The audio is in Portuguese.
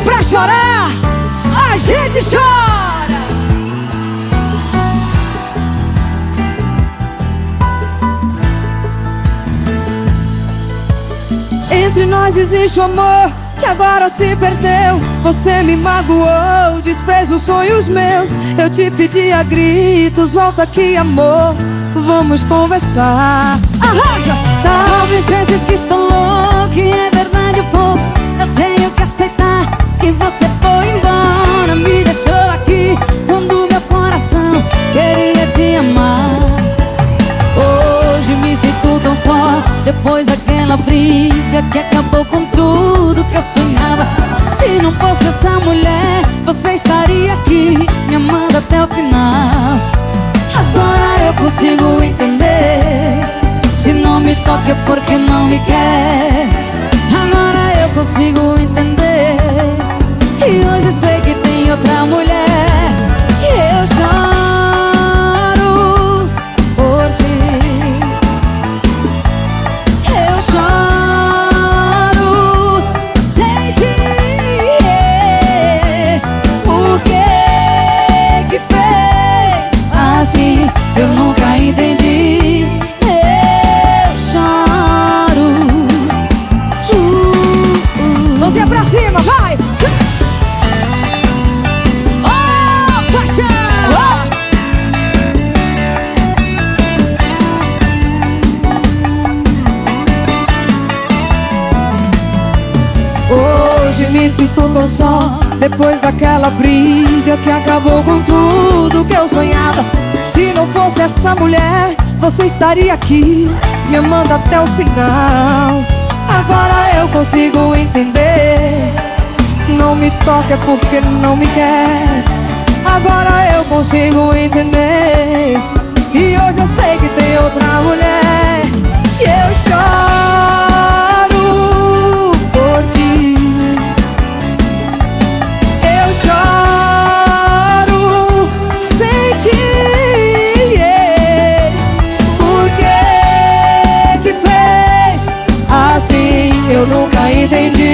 pra chorar, a gente chora. Entre nós existe o amor que agora se perdeu. Você me magoou, desfez os sonhos meus. Eu te pedi a gritos, volta aqui amor, vamos conversar. Arranja! Talvez penses que estou louco, que é verdade um pouco. Eu tenho que aceitar que você foi embora, me deixou aqui quando meu coração queria te amar. Hoje me sinto tão só, depois daquela briga que acabou com tudo que eu sonhava. Se não fosse essa mulher, você estaria aqui me amando até o final. Agora eu consigo entender, se não me toca é porque não me quer. Agora eu consigo entender, e hoje eu sei que tem outra mulher. E eu choro por ti, eu choro sem ti. Por que fez assim? Eu nunca entendi. Eu choro. Mãozinha pra cima, vai! Oh, paixão! Hoje me sinto tão só, depois daquela briga que acabou com tudo que eu sonhava. Se não fosse essa mulher, você estaria aqui me amando até o final. Agora eu consigo entender, se não me toca é porque não me quer. Agora eu consigo entender, e hoje eu sei que tem outra mulher. E eu choro por ti, eu choro sem ti. Por que fez assim? Eu nunca entendi.